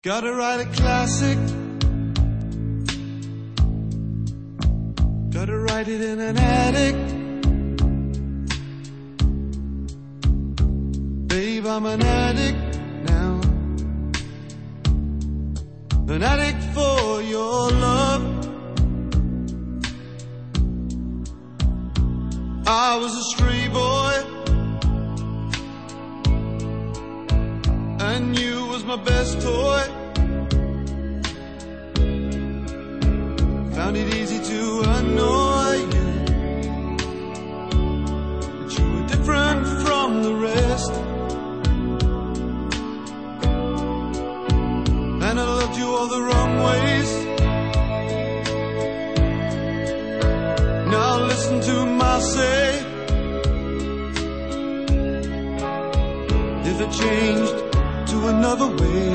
Gotta write a classic. Gotta write it in an attic. Babe, I'm an addict now. An addict for your love. I was a stray boy, and you was my best toy. Found it easy to annoy you, but you were different from the rest. And I loved you all the wrong ways. Now listen to my say. If it changed to another way,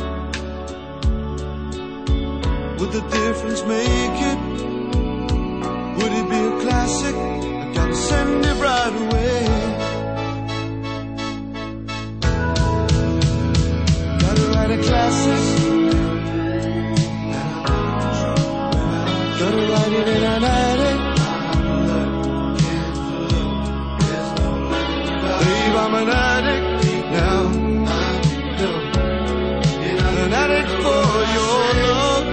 would the difference make it? Would it be a classic? I gotta send it right away. Gotta write a classic. Gotta write it in an attic. Babe, I'm an addict now. An addict for your love.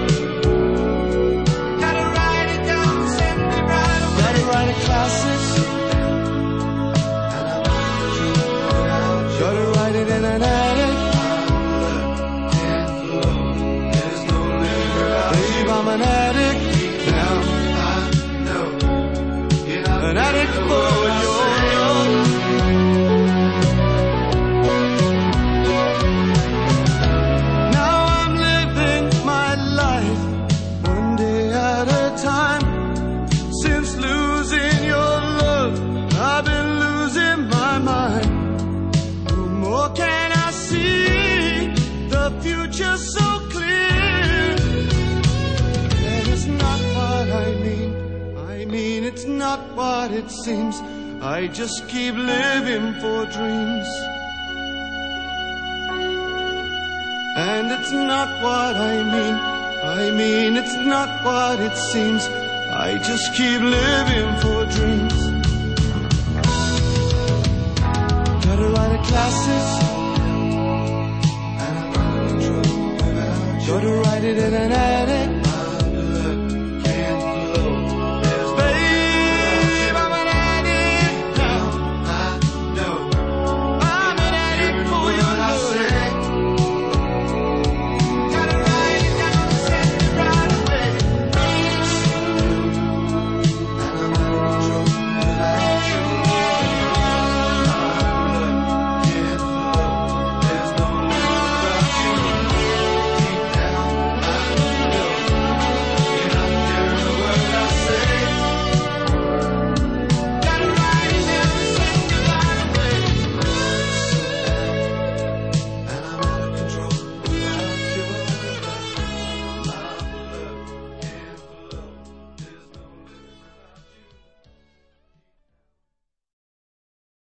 Gotta write it down, send it right away. Gotta write a classic. Gotta write it in an attic. Babe, I'm an addict now. An addict for your love. Now I'm living my life one day at a time. Since losing your love, I've been losing my mind. No more can I see the future so clear. That is not what I mean. I mean, it's not what it seems. I just keep living for dreams. And it's not what I mean. I mean, it's not what it seems. I just keep living for dreams. Gotta write a classic. Gotta write it in an attic.